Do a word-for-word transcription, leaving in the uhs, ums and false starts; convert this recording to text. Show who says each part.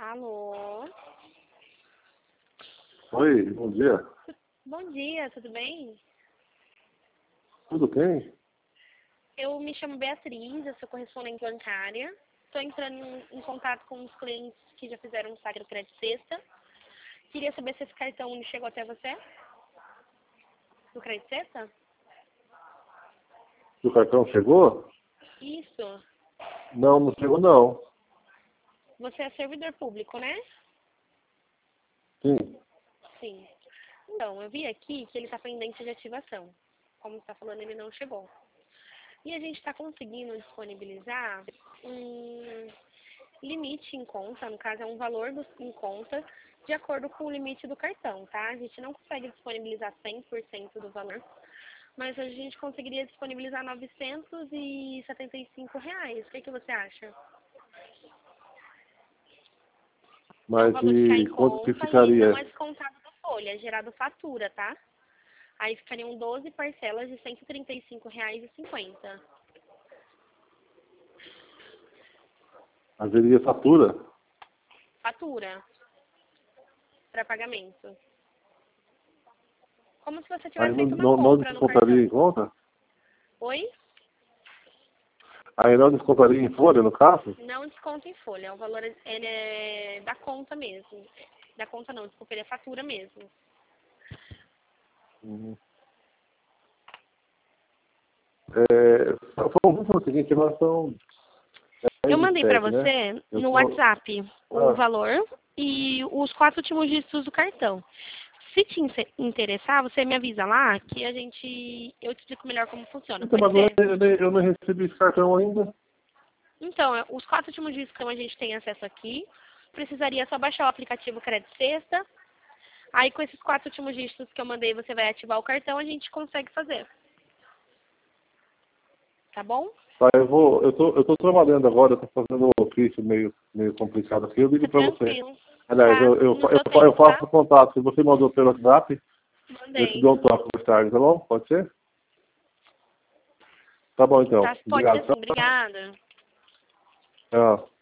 Speaker 1: Alô?
Speaker 2: Oi, bom dia.
Speaker 1: Bom dia, tudo bem?
Speaker 2: Tudo bem?
Speaker 1: Eu me chamo Beatriz, eu sou correspondente bancária. Estou entrando em, em contato com os clientes que já fizeram um saque do Crédito Sexta. Queria saber se esse cartão chegou até você? Do Crédito Sexta?
Speaker 2: O cartão chegou?
Speaker 1: Isso.
Speaker 2: Não, não chegou não.
Speaker 1: Você é servidor público, né?
Speaker 2: Sim.
Speaker 1: Sim. Então, eu vi aqui que ele está pendente de ativação. Como você está falando, ele não chegou. E a gente está conseguindo disponibilizar um limite em conta, no caso é um valor do, em conta, de acordo com o limite do cartão, tá? A gente não consegue disponibilizar cem por cento do valor, mas a gente conseguiria disponibilizar novecentos e setenta e cinco reais. O que, que você acha? É um
Speaker 2: Mas
Speaker 1: valor que cai
Speaker 2: e
Speaker 1: em
Speaker 2: quanto que
Speaker 1: conta e
Speaker 2: ficaria?
Speaker 1: não é descontado da folha, é gerado fatura, tá? Aí ficariam doze parcelas de cento e trinta e cinco reais e cinquenta centavos.
Speaker 2: Haveria fatura?
Speaker 1: Fatura para pagamento. Como se você
Speaker 2: Aí
Speaker 1: tivesse
Speaker 2: não,
Speaker 1: feito uma
Speaker 2: não, não
Speaker 1: compra no
Speaker 2: descontaria em
Speaker 1: cartão.
Speaker 2: conta?
Speaker 1: Oi?
Speaker 2: Aí não descontaria em folha, no caso?
Speaker 1: Não desconta em folha. O valor ele é da conta mesmo. Da conta não, desculpa, ele é fatura mesmo.
Speaker 2: Uhum. É, só- vamos fazer o seguinte, nós são
Speaker 1: Eu
Speaker 2: dez e
Speaker 1: mandei para
Speaker 2: sete, né?
Speaker 1: você
Speaker 2: Eu
Speaker 1: no
Speaker 2: tô...
Speaker 1: WhatsApp o
Speaker 2: Ah,
Speaker 1: valor e os quatro últimos dígitos do cartão. Se te inse- interessar, você me avisa lá que a gente, eu te explico melhor como funciona.
Speaker 2: então,
Speaker 1: Pode
Speaker 2: mas eu,
Speaker 1: ser?
Speaker 2: eu, eu não recebi esse cartão ainda.
Speaker 1: Então, é, os quatro últimos dígitos que a gente tem acesso aqui, precisaria só baixar o aplicativo Crédito Sexta. Aí, com esses quatro últimos dígitos que eu mandei, você vai ativar o cartão, a gente consegue fazer. Tá bom?
Speaker 2: Tá, eu vou, eu tô, eu tô trabalhando agora, eu tô fazendo um ofício meio, meio complicado aqui, eu ligo
Speaker 1: Fica
Speaker 2: pra você.
Speaker 1: tranquilo.
Speaker 2: Aliás,
Speaker 1: Tá
Speaker 2: eu, eu,
Speaker 1: no
Speaker 2: eu,
Speaker 1: seu
Speaker 2: eu
Speaker 1: tempo,
Speaker 2: faço
Speaker 1: tá?
Speaker 2: o contato. Se você mandou pelo WhatsApp, eu te
Speaker 1: Mandei.
Speaker 2: dou um toque mais tarde, tá bom? Pode ser? Tá bom, então.
Speaker 1: Tá, pode ser
Speaker 2: Obrigado.
Speaker 1: sim. Obrigada.
Speaker 2: Tchau.